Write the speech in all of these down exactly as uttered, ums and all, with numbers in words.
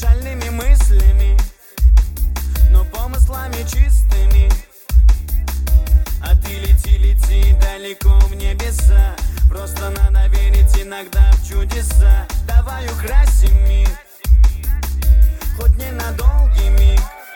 шальными мыслями, но помыслами чистыми. А ты лети, лети далеко в небеса, просто надо верить иногда в чудеса. Давай украсим мир, хоть не на долгий миг.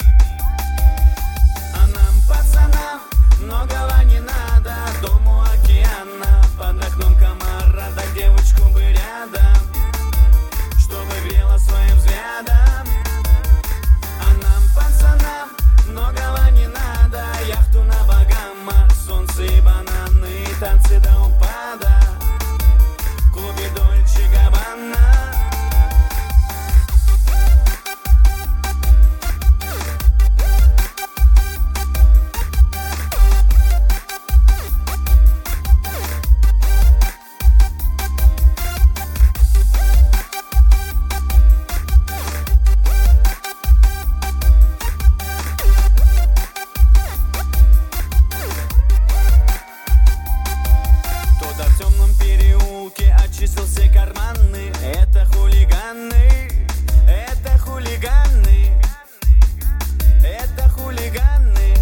А нам, пацанам, многого не надо. Дом у океана, под окном комара, да девочку бы рядом, чтобы грела своим взглядом. А нам, пацанам, многого не надо. Яхту на Багамах, солнце и бананы, танцы до упада в клубе Дольче Габбана. Очистил все карманы, это хулиганы, это хулиганы, это хулиганы.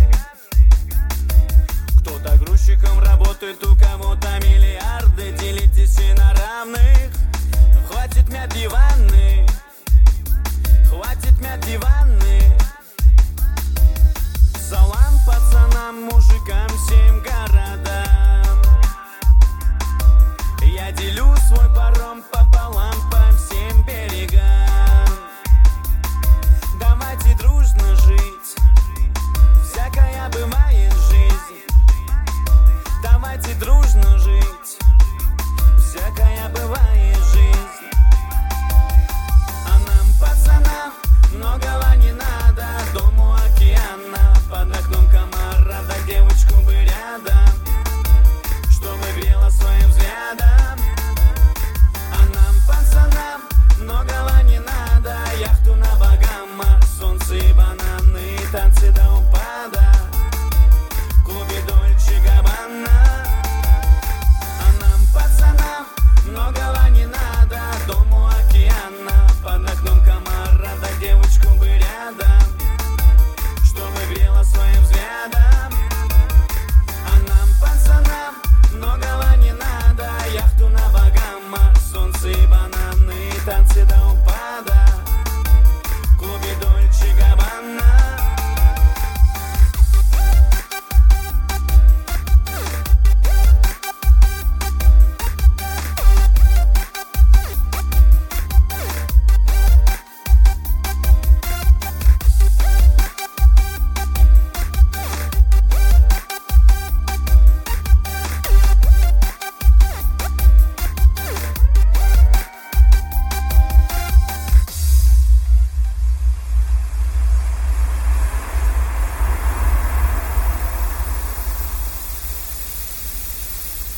Кто-то грузчиком работает, у кого-то миллиарды. Делитесь все на равных, хватит мять диваны, хватит мять диваны. Салам пацанам, мужикам, всем городам. Я делю свой паром пополам по всем берегам. Давайте дружно жить, всякая бывает жизнь. Давайте дружно жить, всякая бывает жизнь. А нам, пацанам, многого не надо. Дом у океана, под окном комара, да девочку бы рядом, чтобы грела своим взглядом. А нам, пацанам, многого не надо. Яхту на Багамах, солнце и бананы, танцы до упада в клубе Дольче Габбана. А нам, пацанам, многого не надо. Дом у океана, под окном комара, да девочку бы рядом, чтобы грела своим взглядом. А нам, пацанам, многого не надо. Яхту на Багамах, солнце и бананы, танцы до